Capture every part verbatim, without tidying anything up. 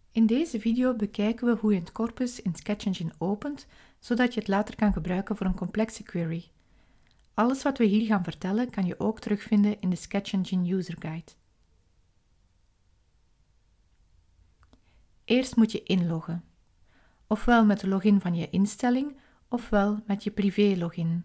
In deze video bekijken we hoe je het corpus in Sketch Engine opent, zodat je het later kan gebruiken voor een complexe query. Alles wat we hier gaan vertellen kan je ook terugvinden in de Sketch Engine User Guide. Eerst moet je inloggen, ofwel met de login van je instelling, ofwel met je privé-login.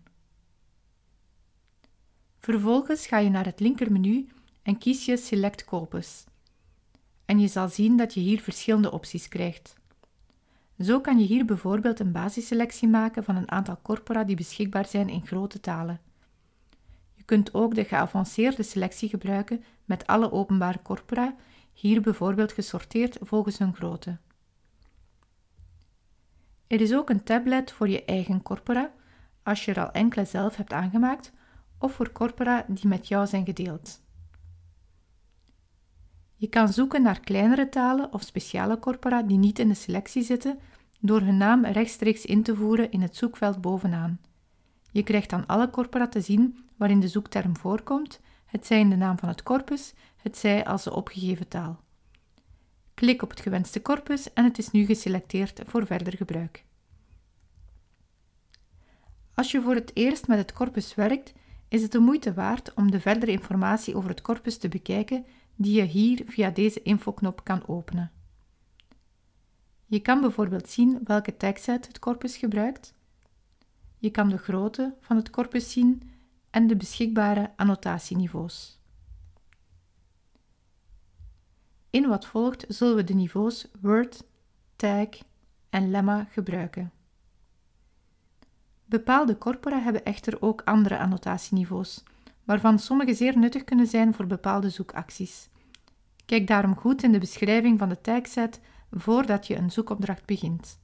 Vervolgens ga je naar het linkermenu en kies je Select Corpus. En je zal zien dat je hier verschillende opties krijgt. Zo kan je hier bijvoorbeeld een basisselectie maken van een aantal corpora die beschikbaar zijn in grote talen. Je kunt ook de geavanceerde selectie gebruiken met alle openbare corpora, hier bijvoorbeeld gesorteerd volgens hun grootte. Er is ook een tablet voor je eigen corpora, als je er al enkele zelf hebt aangemaakt, of voor corpora die met jou zijn gedeeld. Je kan zoeken naar kleinere talen of speciale corpora die niet in de selectie zitten, door hun naam rechtstreeks in te voeren in het zoekveld bovenaan. Je krijgt dan alle corpora te zien waarin de zoekterm voorkomt, hetzij in de naam van het corpus, hetzij als de opgegeven taal. Klik op het gewenste corpus en het is nu geselecteerd voor verder gebruik. Als je voor het eerst met het corpus werkt, is het de moeite waard om de verdere informatie over het corpus te bekijken die je hier via deze infoknop kan openen. Je kan bijvoorbeeld zien welke tagset het corpus gebruikt. Je kan de grootte van het corpus zien en de beschikbare annotatieniveaus. In wat volgt zullen we de niveaus Word, Tag en Lemma gebruiken. Bepaalde corpora hebben echter ook andere annotatieniveaus, waarvan sommige zeer nuttig kunnen zijn voor bepaalde zoekacties. Kijk daarom goed in de beschrijving van de tagset voordat je een zoekopdracht begint.